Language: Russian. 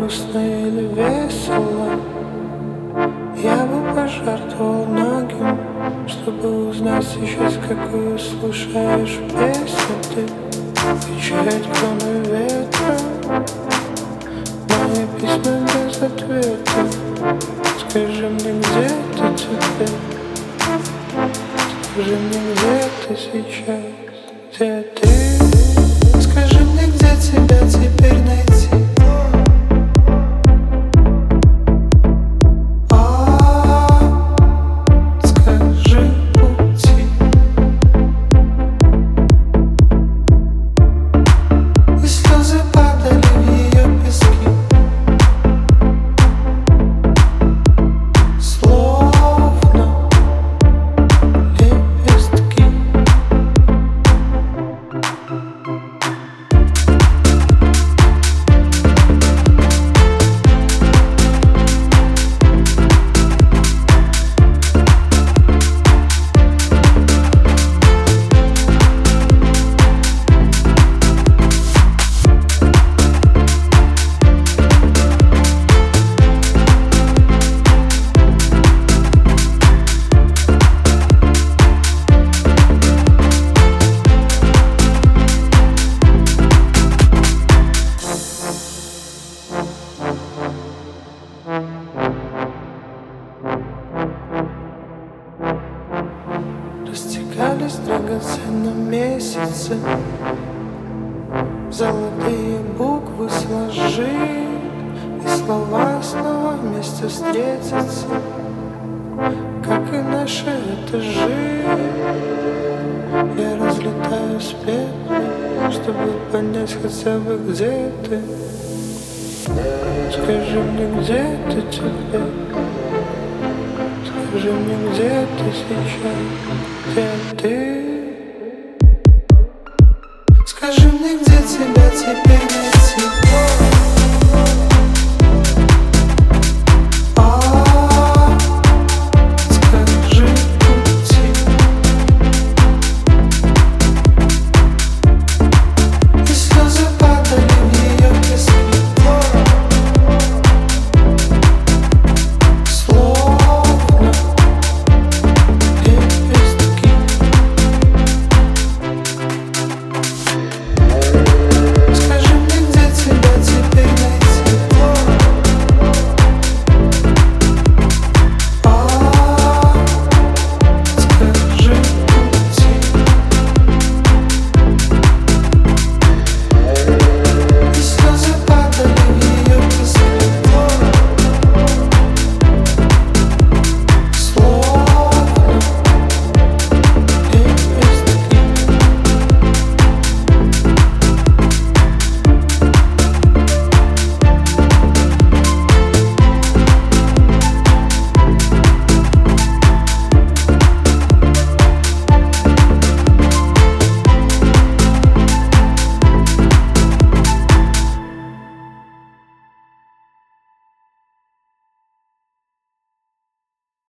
грустно или весело, я бы пожертвовал многим, чтобы узнать сейчас, какую слушаешь песню ты. Кричать кроме ветра, мои письма без ответа. Скажи мне, где ты теперь? Скажи мне, где ты сейчас? Где ты? Скажи мне, где тебя теперь найти? Скажи пути. И слезы падали в ее пески, словно лепестки. Растекались драгоценные месяцы, золотые буквы сложи, и слова снова вместе встретятся, как и наши этажи. Я разлетаюсь петлей, чтобы понять хотя бы, где ты. Скажи мне, где ты теперь? Скажи мне, где ты сейчас? Где ты? Скажи мне, где тебя теперь найти?